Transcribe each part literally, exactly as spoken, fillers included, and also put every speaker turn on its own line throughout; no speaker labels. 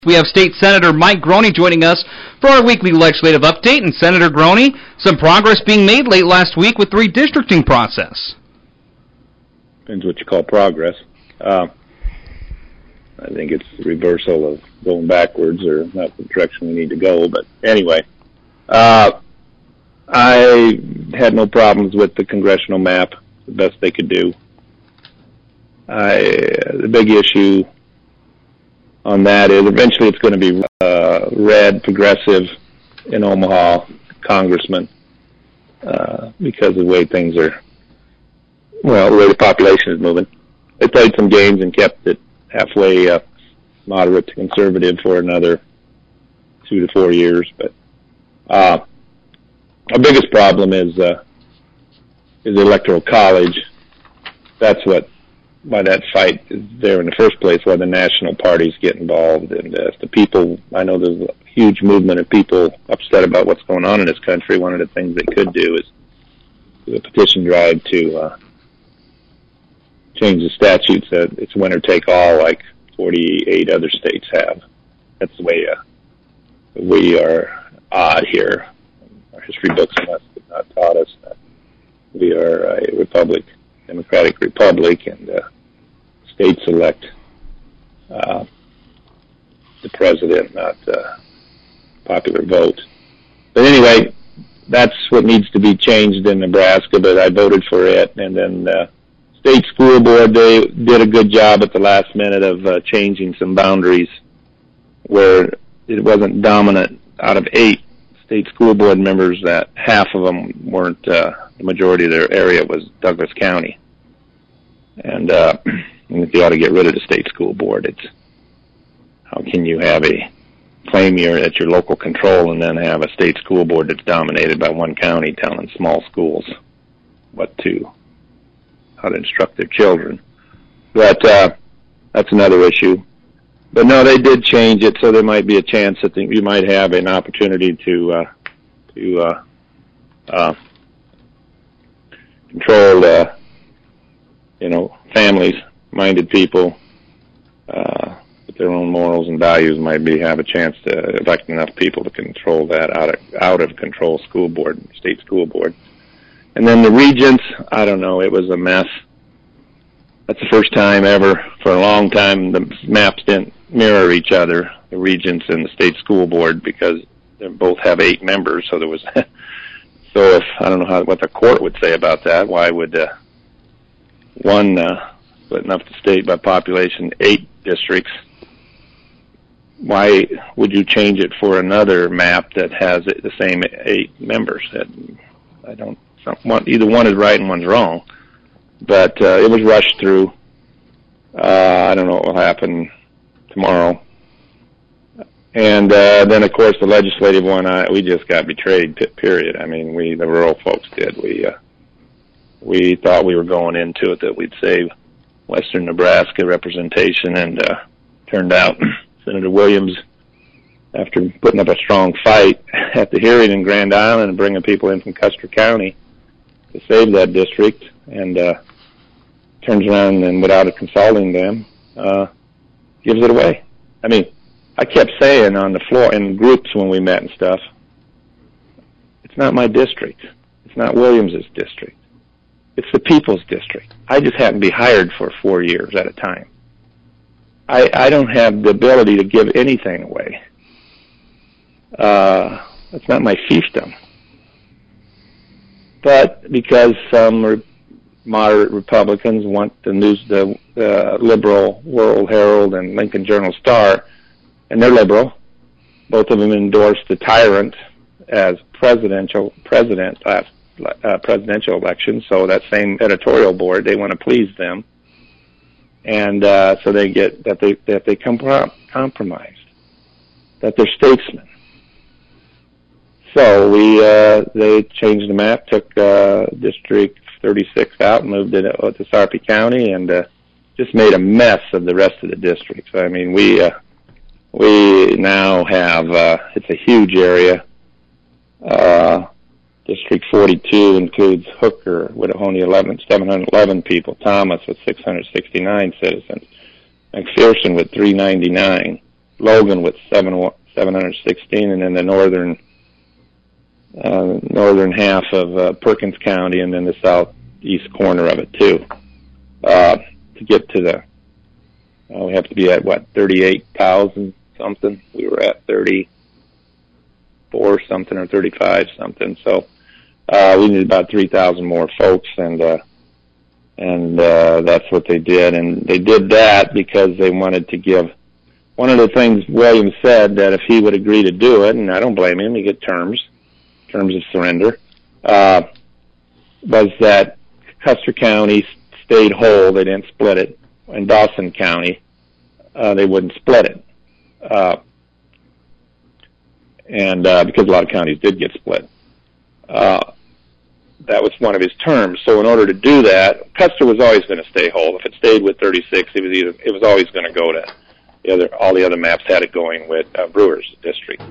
We have State Senator Mike Groene joining us for our weekly legislative update. And Senator Groene, some progress being made late last week with the redistricting process.
Depends what you call progress. Uh, I think it's the reversal of going backwards, or not the direction we need to go. But anyway, uh, I had no problems with the congressional map, the best they could do. I, the big issue on that is eventually it's going to be uh, red, progressive in Omaha, congressman, uh, because of the way things are, well, the way the population is moving. They played some games and kept it halfway uh, moderate to conservative for another two to four years. But uh, our biggest problem is uh, is the Electoral College. That's what why that fight is there in the first place, why the national parties get involved. And uh, the people, I know there's a huge movement of people upset about what's going on in this country. One of the things they could do is do a petition drive to uh, change the statutes that it's winner take all, like forty-eight other states have. That's the way uh, we are odd here. Our history books must have not taught us that we are a republic, democratic republic, and uh, states elect uh, the president, not uh, popular vote. But anyway, that's what needs to be changed in Nebraska, but I voted for it. And then uh, state school board, they did a good job at the last minute of uh, changing some boundaries where it wasn't dominant. Out of eight state school board members, that half of them weren't, uh, the majority of their area was Douglas County. And uh, I think you ought to get rid of the state school board. It's, how can you have a claim you're at your local control and then have a state school board that's dominated by one county telling small schools what to, how to instruct their children. But uh, that's another issue. But no, they did change it, so there might be a chance that you might have an opportunity to uh, to uh, uh, control, uh, you know, families-minded people uh, with their own morals and values might be have a chance to elect enough people to control that out of out of control school board, state school board. And then the regents, I don't know, it was a mess. That's the first time ever for a long time the maps didn't mirror each other, the regents and the state school board, because they both have eight members. So there was, so if I don't know how what the court would say about that. Why would uh, one uh, splitting up the state by population eight districts? Why would you change it for another map that has the same eight members? I don't. Either one is right and one's wrong. But uh, it was rushed through. Uh, I don't know what will happen tomorrow. And uh, then, of course, the legislative one, I, we just got betrayed, period. I mean, we, the rural folks did. We uh, we thought we were going into it that we'd save western Nebraska representation, and uh, turned out Senator Williams, after putting up a strong fight at the hearing in Grand Island and bringing people in from Custer County to save that district, and uh, turns around and without consulting them, uh, gives it away. I mean, I kept saying on the floor in groups when we met and stuff, it's not my district. It's not Williams's district. It's the people's district. I just happen to be hired for four years at a time. I, I don't have the ability to give anything away. Uh, it's not my fiefdom. But because some re- moderate Republicans want the news, the uh, liberal World Herald and Lincoln Journal-Star, and they're liberal. Both of them endorsed the tyrant as presidential president last uh, presidential election. So that same editorial board, they want to please them, and uh, so they get that they that they comprom- compromised, that they're statesmen. So we uh, they changed the map, took uh, District thirty-six out, and moved it to Sarpy County, and uh, just made a mess of the rest of the districts. I mean, we uh, we now have uh, it's a huge area. Uh, District forty-two includes Hooker with only eleven, seven hundred eleven people, Thomas with six hundred sixty-nine citizens, McPherson with three ninety-nine, Logan with seven seven hundred sixteen, and then the northern uh, northern half of uh, Perkins County, and then the southeast corner of it too. Uh, to get to the, uh, we have to be at what, thirty-eight thousand something. We were at thirty-four something or thirty-five something. So uh, we need about three thousand more folks, and uh, and uh, that's what they did. And they did that because they wanted to give. One of the things Williams said, that if he would agree to do it, and I don't blame him, he get terms, terms of surrender, uh, was that Custer County stayed whole. They didn't split it. In Dawson County, uh, they wouldn't split it. Uh, and uh, because a lot of counties did get split. Uh, that was one of his terms. So in order to do that, Custer was always going to stay whole. If it stayed with thirty-six, it was either it was always going to go to the other. All the other maps had it going with uh, Brewer's district.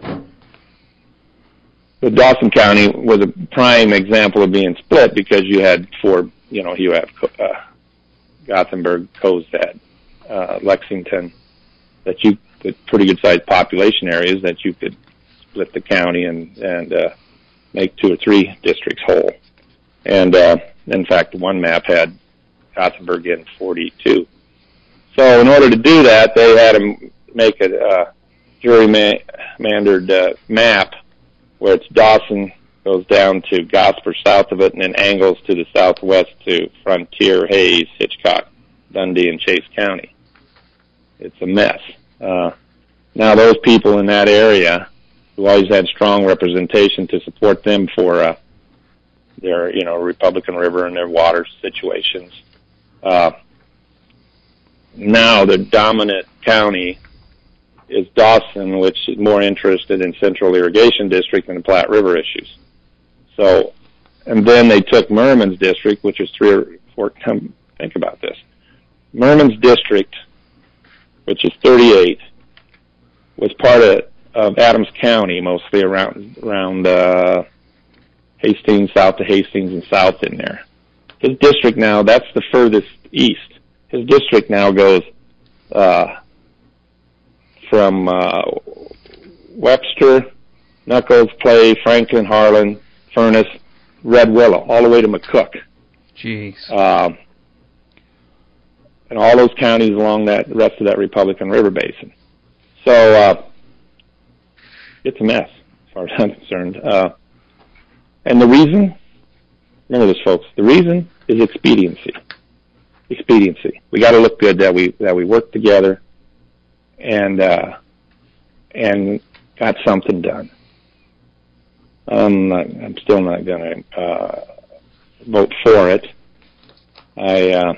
But Dawson County was a prime example of being split because you had four. You know, you have uh, Gothenburg, Cozad, uh, Lexington, that you with pretty good sized population areas that you could split the county and and uh, make two or three districts whole. And uh, in fact, one map had Gothenburg in forty-two. So in order to do that, they had to make a uh, gerrymandered uh, map where it's Dawson goes down to Gosper south of it, and then angles to the southwest to Frontier, Hayes, Hitchcock, Dundee, and Chase County. It's a mess. Uh, now those people in that area who always had strong representation to support them for uh, their, you know, Republican River and their water situations. Uh, now the dominant county is Dawson, which is more interested in Central Irrigation District than the Platte River issues. So, and then they took Merman's district, which is three or four, come, think about this. Merman's district, which is thirty-eight, was part of, of Adams County, mostly around, around, uh, Hastings, south to Hastings and south in there. His district now, that's the furthest east. His district now goes uh, from uh, Webster, Knuckles, Clay, Franklin, Harlan, Furnace, Red Willow, all the way to McCook.
Jeez.
Uh, and all those counties along that the rest of that Republican River Basin. So uh, it's a mess, as far as I'm concerned. Uh, And the reason, remember this, folks, the reason is expediency. Expediency. We got to look good that we that we work together and uh, and got something done. I'm not, I'm still not going to uh, vote for it. I, uh,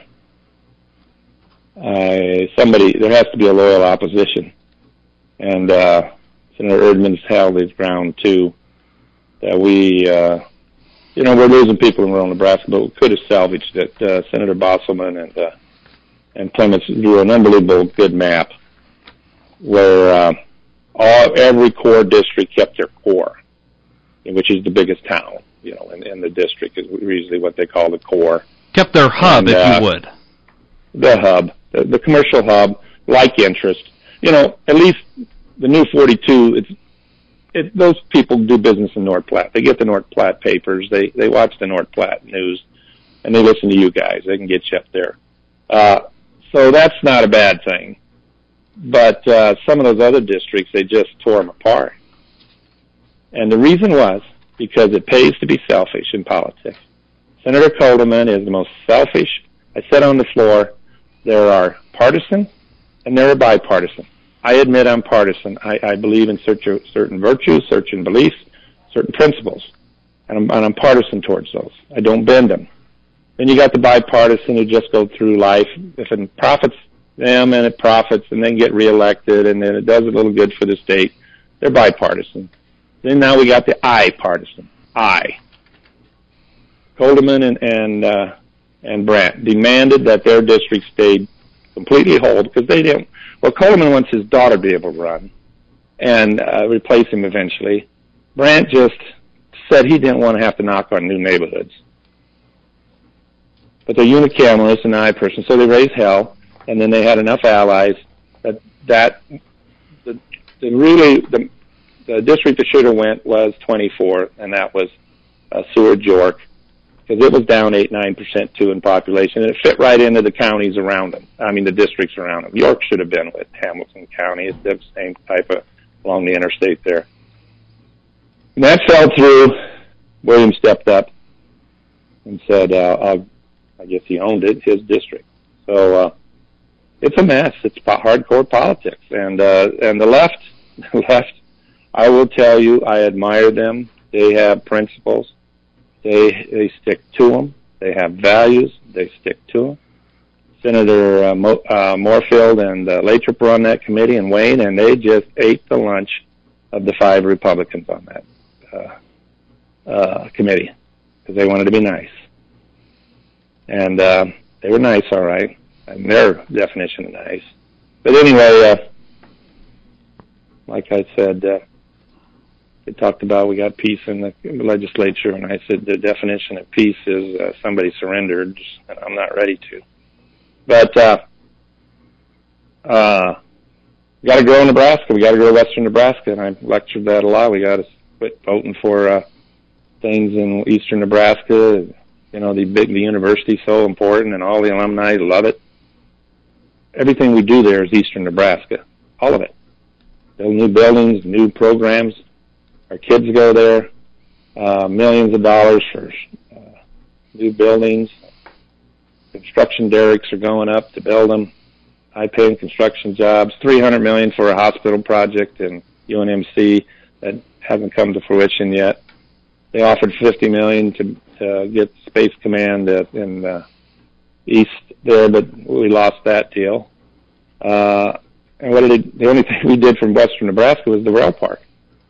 I somebody there has to be a loyal opposition, and uh, Senator Erdman's held his ground too. That we, uh, you know, we're losing people in rural Nebraska, but we could have salvaged it. Uh, Senator Bosselman and uh, and Clements drew an unbelievable good map where uh, all every core district kept their core, which is the biggest town, you know, in, in the district is usually what they call the core.
Kept their hub,
and,
if
uh,
you would.
The hub, the, the commercial hub, like interest. You know, at least the new forty-two, it's It, those people do business in North Platte. They get the North Platte papers. They they watch the North Platte news, and they listen to you guys. They can get you up there. Uh, so that's not a bad thing. But uh, some of those other districts, they just tore them apart. And the reason was because it pays to be selfish in politics. Senator Coleman is the most selfish. I said on the floor, there are partisan and there are bipartisan. I admit I'm partisan. I, I believe in certain, certain virtues, certain beliefs, certain principles, and I'm, and I'm partisan towards those. I don't bend them. Then you got the bipartisan who just go through life. If it profits them and it profits and then get reelected and then it does a little good for the state, they're bipartisan. Then now we got the I partisan. I. Coleman and and, uh, and Brandt demanded that their district stayed completely whole because they didn't. Well, Coleman wants his daughter to be able to run and uh, replace him eventually. Brandt just said he didn't want to have to knock on new neighborhoods. But they're unicameralists and I person, so they raised hell, and then they had enough allies that that the, the really the, the district that should have went was twenty-four, and that was uh, Seward York, because it was down eight nine percent too in population, and it fit right into the counties around them. I mean, the districts around them. York should have been with Hamilton County. It's the same type of along the interstate there. And that fell through. William stepped up and said, uh, I'll, I guess he owned it, his district. So uh, it's a mess. It's hardcore politics, and uh, and the left, the left. I will tell you, I admire them. They have principles. They they stick to them. They have values. They stick to them. Senator uh, Mo, uh, Moorfield and uh, Lathrop were on that committee, and Wayne, and they just ate the lunch of the five Republicans on that uh, uh, committee because they wanted to be nice. And uh, they were nice, all right, and their definition of nice. But anyway, uh, like I said, uh, they talked about we got peace in the legislature, and I said the definition of peace is uh, somebody surrendered, and I'm not ready to. But uh, uh, we got to grow Nebraska. We got to grow Western Nebraska, and I lectured that a lot. We got to quit voting for uh, things in Eastern Nebraska. You know, the big the university's so important, and all the alumni love it. Everything we do there is Eastern Nebraska, all of it. Build new buildings, new programs. Our kids go there. Uh, millions of dollars for uh, new buildings. Construction derricks are going up to build them. High-paying construction jobs. three hundred million dollars for a hospital project in U N M C that hasn't come to fruition yet. They offered fifty million dollars to, to get Space Command uh, in uh, east there, but we lost that deal. Uh, and what did it, the only thing we did from Western Nebraska was the rail park.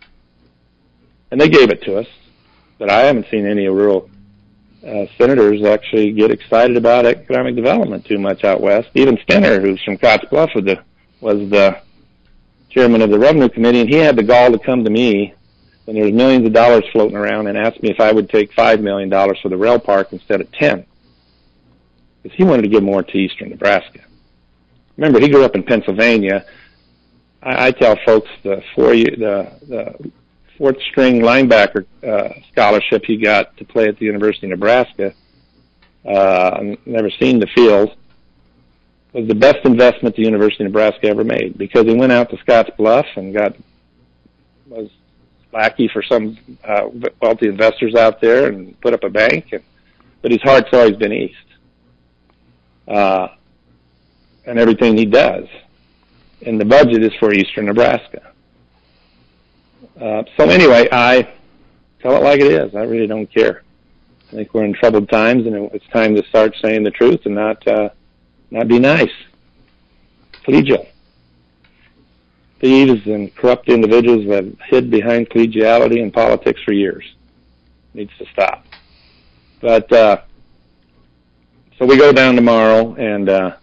And they gave it to us, but I haven't seen any rural uh, senators actually get excited about economic development too much out west. Even Skinner, who's from Cox Bluff, was the, was the chairman of the Revenue Committee, and he had the gall to come to me when there was millions of dollars floating around and asked me if I would take five million dollars for the rail park instead of ten, because he wanted to give more to Eastern Nebraska. Remember, he grew up in Pennsylvania. I, I tell folks the four year, the, the fourth string linebacker uh, scholarship he got to play at the University of Nebraska, uh, never seen the field, was the best investment the University of Nebraska ever made, because he went out to Scotts Bluff and got was lackey for some uh, wealthy investors out there and put up a bank, and, but his heart's always been east. Uh, and everything he does. And the budget is for Eastern Nebraska. Uh, so anyway, I tell it like it is. I really don't care. I think we're in troubled times, and it's time to start saying the truth and not uh, not be nice. Collegial. Thieves and corrupt individuals have hid behind collegiality in politics for years. Needs to stop. But uh, so we go down tomorrow, and uh,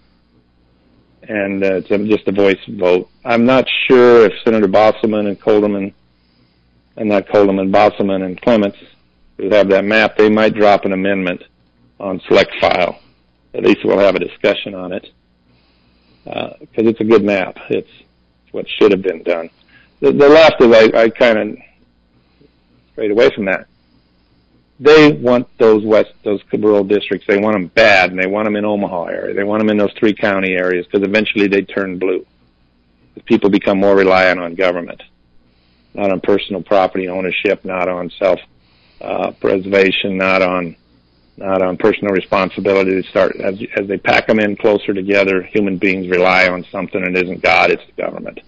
and uh, it's just a voice vote. I'm not sure if Senator Bosselman and Kolderman, and not Kolderman, Bosselman and Clements, who have that map, they might drop an amendment on select file. At least we'll have a discussion on it, because uh, it's a good map. It's what should have been done. The, the left is, I, I kind of strayed away from that. They want those west, those rural districts. They want them bad, and they want them in Omaha area. They want them in those three county areas, because eventually they turn blue. The people become more reliant on government, not on personal property ownership, not on self uh, preservation, not on not on personal responsibility. They start as as they pack them in closer together. Human beings rely on something, and it isn't God; it's the government.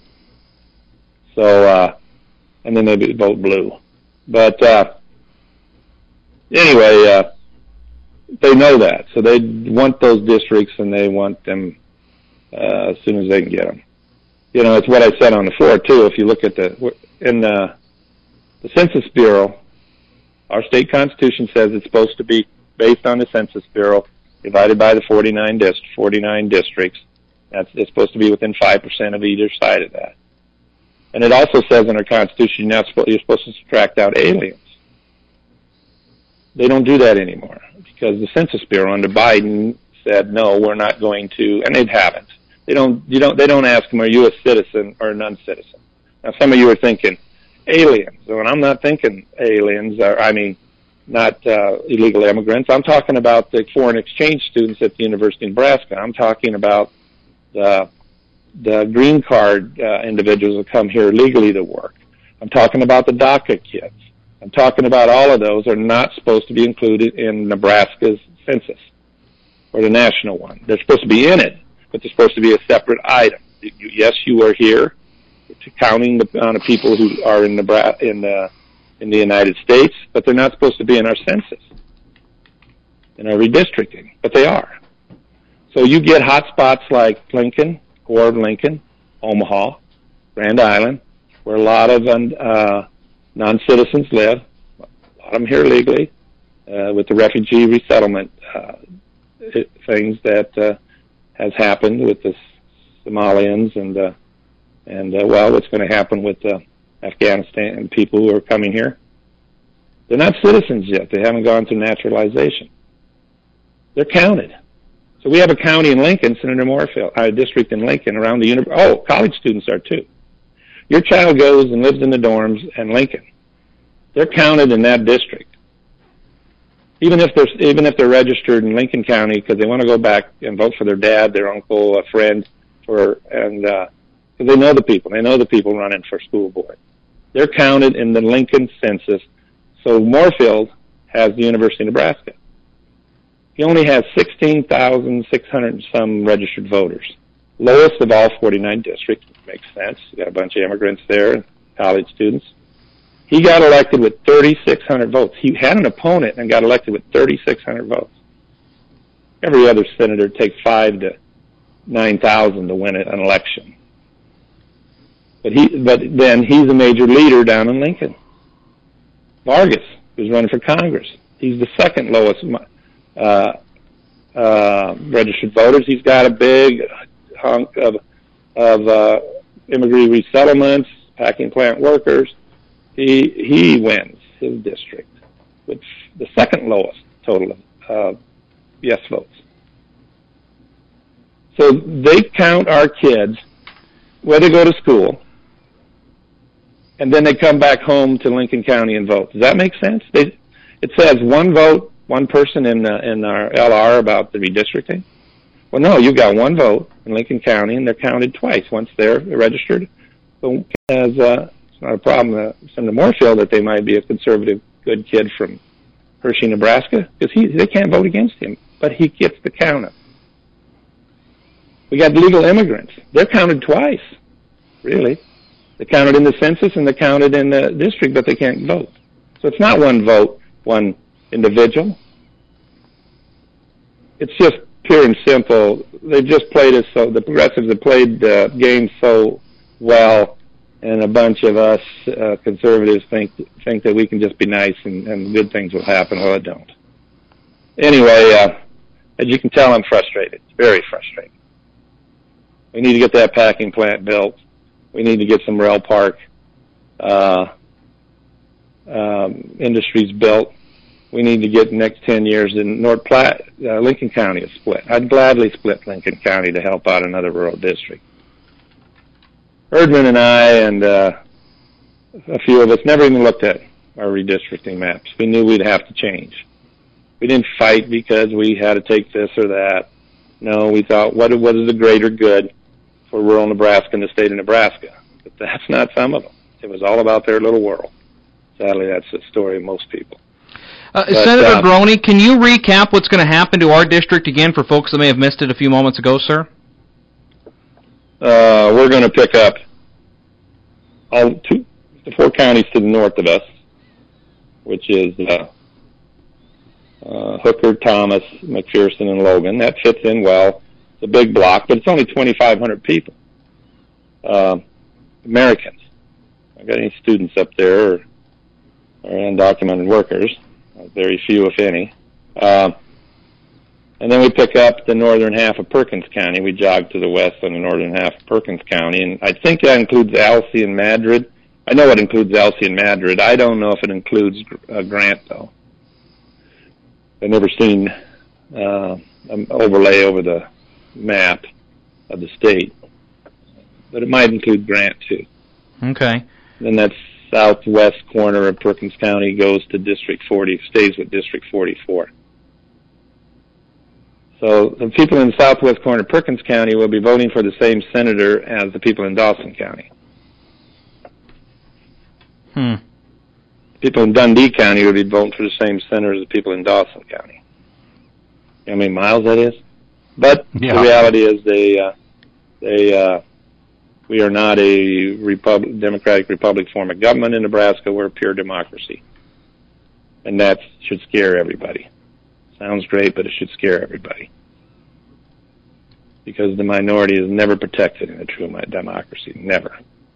So, uh, and then they vote blue, but. Uh, Anyway, uh, they know that, so they want those districts, and they want them uh, as soon as they can get them. You know, it's what I said on the floor too. If you look at the in the, the Census Bureau, our state constitution says it's supposed to be based on the Census Bureau, divided by the forty-nine dist forty-nine districts. That's it's supposed to be within five percent of either side of that. And it also says in our constitution you're not supposed you're supposed to subtract out aliens. They don't do that anymore, because the Census Bureau under Biden said, no, we're not going to, and they haven't. They don't, you don't, they don't ask them, are you a citizen or a non-citizen? Now, some of you are thinking aliens, and I'm not thinking aliens, or, I mean, not uh, illegal immigrants. I'm talking about the foreign exchange students at the University of Nebraska. I'm talking about the, the green card uh, individuals who come here legally to work. I'm talking about the DACA kids. I'm talking about all of those are not supposed to be included in Nebraska's census or the national one. They're supposed to be in it, but they're supposed to be a separate item. You, yes, you are here to counting the amount of people who are in Nebraska, in the in the United States, but they're not supposed to be in our census, in our redistricting, but they are. So you get hot spots like Lincoln, core of Lincoln, Omaha, Grand Island, where a lot of uh, non-citizens live, a lot of them here legally, uh, with the refugee resettlement uh, things that uh, has happened with the Somalians and, uh, and uh, well, what's going to happen with uh, Afghanistan and people who are coming here. They're not citizens yet. They haven't gone through naturalization. They're counted. So we have a county in Lincoln, Senator Moorfield, a district in Lincoln around the university. Oh, college students are too. Your child goes and lives in the dorms in Lincoln. They're counted in that district, even if they're even if they're registered in Lincoln County because they want to go back and vote for their dad, their uncle, a friend, for and uh, because they know the people. They know the people running for school board. They're counted in the Lincoln census. So Moorfield has the University of Nebraska. He only has sixteen thousand six hundred and some registered voters. Lowest of all forty-nine districts, which makes sense. You got a bunch of immigrants there, college students. He got elected with thirty-six hundred votes. He had an opponent and got elected with thirty-six hundred votes. Every other senator takes five to nine thousand to win an election. But he, but then he's a major leader down in Lincoln. Vargas, who's running for Congress, he's the second lowest uh, uh, registered voters. He's got a big hunk of of uh, immigrant resettlements, packing plant workers. He he wins his district with the second lowest total of uh, yes votes. So they count our kids where they go to school, and then they come back home to Lincoln County and vote. Does that make sense? They, it says one vote, one person in uh, in our L R about the redistricting. Well, no, you got one vote in Lincoln County, and they're counted twice. Once they're registered, so as uh, it's not a problem, uh, Senator Moorfield, that they might be a conservative, good kid from Hershey, Nebraska, because he they can't vote against him, but he gets the count up. We got legal immigrants; they're counted twice, really. They're counted in the census and they're counted in the district, but they can't vote. So it's not one vote, one individual. It's just pure and simple. They've just played us so, the progressives have played the game so well, and a bunch of us uh, conservatives think think that we can just be nice and, and good things will happen. Well, it don't. Anyway, uh, as you can tell, I'm frustrated. It's very frustrating. We need to get that packing plant built. We need to get some rail park uh, um, industries built. We need to get the next ten years in North Platte, uh, Lincoln County is split. I'd gladly split Lincoln County to help out another rural district. Erdman and I and uh, a few of us never even looked at our redistricting maps. We knew we'd have to change. We didn't fight because we had to take this or that. No, we thought, what, what is the greater good for rural Nebraska and the state of Nebraska? But that's not some of them. It was all about their little world. Sadly, that's the story of most people.
Uh,
but,
Senator
uh,
Groney, can you recap what's going to happen to our district again for folks that may have missed it a few moments ago, sir?
Uh, we're going to pick up all two, the four counties to the north of us, which is uh, uh, Hooker, Thomas, McPherson, and Logan. That fits in well. It's a big block, but it's only twenty-five hundred people, uh, Americans. I've got any students up there or, or undocumented workers. Very few, if any. Uh, and then we pick up the northern half of Perkins County. We jog to the west on the northern half of Perkins County, and I think that includes Alsea and Madrid. I know it includes Alsea and Madrid. I don't know if it includes uh, Grant, though. I've never seen uh, an overlay over the map of the state, but it might include Grant, too.
Okay.
Then that southwest corner of Perkins County goes to District forty, stays with District forty-four. So the people in the southwest corner of Perkins County will be voting for the same senator as the people in Dawson County.
Hmm.
People in Dundee County will be voting for the same senator as the people in Dawson County. You know how many miles that is? But
yeah.
The reality is they, uh, they, uh, we are not a Repub- Democratic Republic form of government in Nebraska. We're a pure democracy. And that should scare everybody. Sounds great, but it should scare everybody. Because the minority is never protected in a true democracy. Never.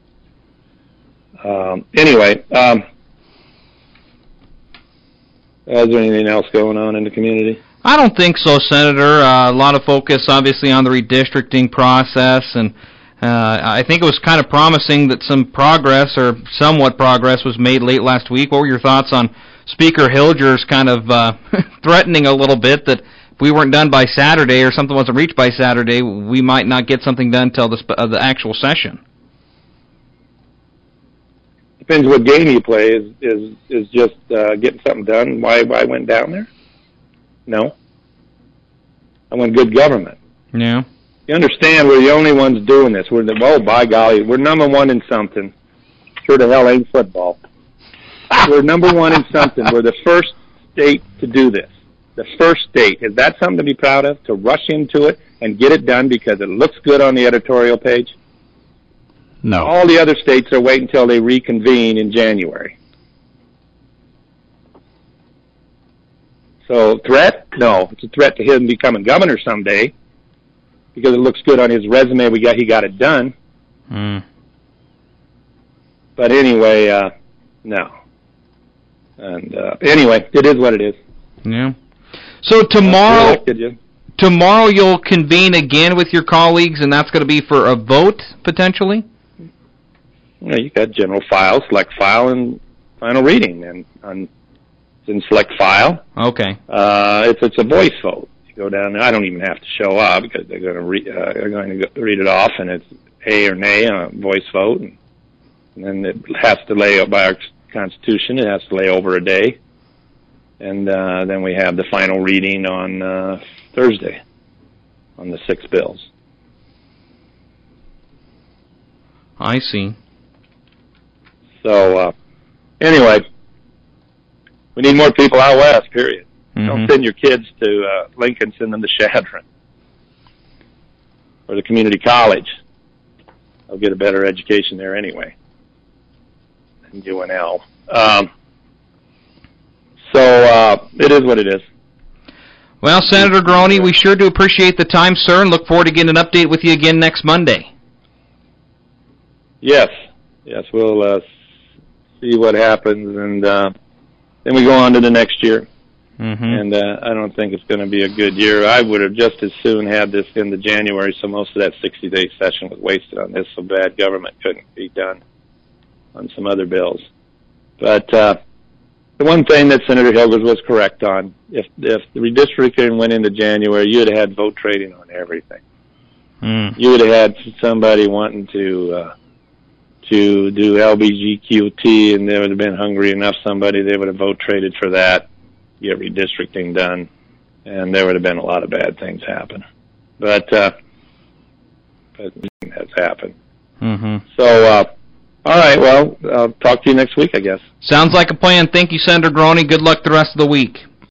Um, anyway, um, is there anything else going on in the community?
I don't think so, Senator. Uh, a lot of focus, obviously, on the redistricting process, and uh, I think it was kind of promising that some progress, or somewhat progress, was made late last week. What were your thoughts on Speaker Hilger's kind of uh, threatening a little bit that if we weren't done by Saturday or something wasn't reached by Saturday, we might not get something done until the, uh, the actual session?
Depends what game you play. Is is is just uh, getting something done? Why why I went down there? No. I want good government.
Yeah.
You understand? We're the only ones doing this. We're the oh by golly, we're number one in something. Sure the hell ain't football. We're number one in something. We're the first state to do this. The first state. Is that something to be proud of? To rush into it and get it done because it looks good on the editorial page?
No.
All the other states are waiting until they reconvene in January. So, threat? No. It's a threat to him becoming governor someday because it looks good on his resume. We got He got it done.
Mm.
But anyway, uh, no. And uh, anyway, it is what it is.
Yeah. So tomorrow,
elected, yeah.
tomorrow you'll convene again with your colleagues, and that's going to be for a vote, potentially?
You know, you got general file, select file, and final reading. And on in select file,
okay,
uh, it's it's a voice vote. You go down there. I don't even have to show up because they're going to re- uh, they're going to read it off, and it's A or nay on a voice vote, and, and then it has to lay by our Constitution. It has to lay over a day, and uh, then we have the final reading on uh, Thursday on the six bills.
I see.
So, uh, anyway, we need more people out west, period. Mm-hmm. Don't send your kids to uh, Lincoln, send them to Chadron or the community college. They'll get a better education there anyway than U N L. Um, so, uh, it is what it is.
Well, Senator Groene, we sure do appreciate the time, sir, and look forward to getting an update with you again next Monday.
Yes. Yes, we'll uh, see what happens, and uh, then we go on to the next year. Mm-hmm. And uh, I don't think it's going to be a good year. I would have just as soon had this into January, so most of that sixty-day session was wasted on this, so bad government couldn't be done on some other bills. But uh, the one thing that Senator Hilgers was correct on, if if the redistricting went into January, you would have had vote trading on everything. Mm. You would have had somebody wanting to... Uh, to do L B G Q T, and there would have been hungry enough somebody, they would have vote traded for that, get redistricting done, and there would have been a lot of bad things happen. But, uh, but that's happened. Mm-hmm. So, uh, all right, well, I'll talk to you next week, I guess.
Sounds like a plan. Thank you, Senator Groene. Good luck the rest of the week.